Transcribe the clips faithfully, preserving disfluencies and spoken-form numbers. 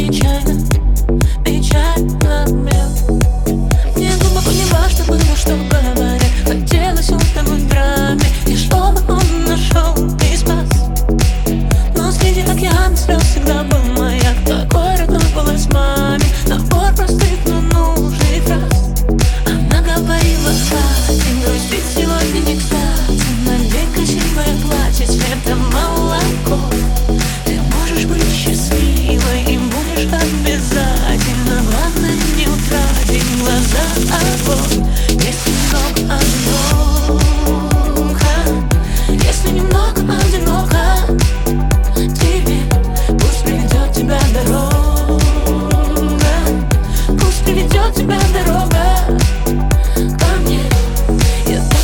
нечаянно, печально бьет. Мне глубоко не важно было, что говорят. Хотелось утонуть в драме, и чтобы он нашел и спас. Но среди океана слез всегда был маяк. Такой родной голос маме, набор простых, но нужных фраз. Она говорила: хватит грустить, сегодня не кстати. Надень красивое платье цвета молоко. Ты можешь быть счастливой и будешь обязательно. Главное, не утратить глаза огонь. Если немного одиноко, если немного одиноко тебе, пусть приведет тебя дорога, пусть приведет тебя дорога ко мне. Я так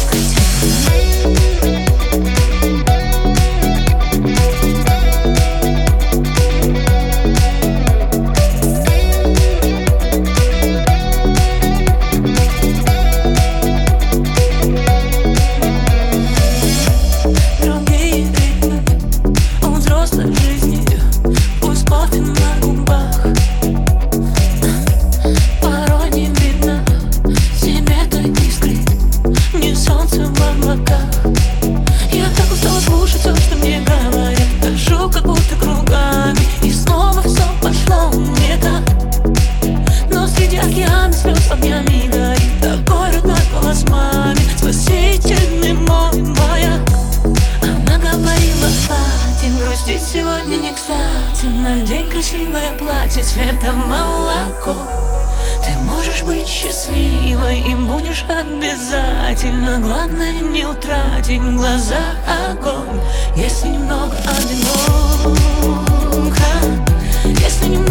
сегодня не кстати. Надень красивое платье цвета молоко. Ты можешь быть счастливой и будешь обязательно. Главное, не утратить глаза огонь. Если немного одиноко, если немного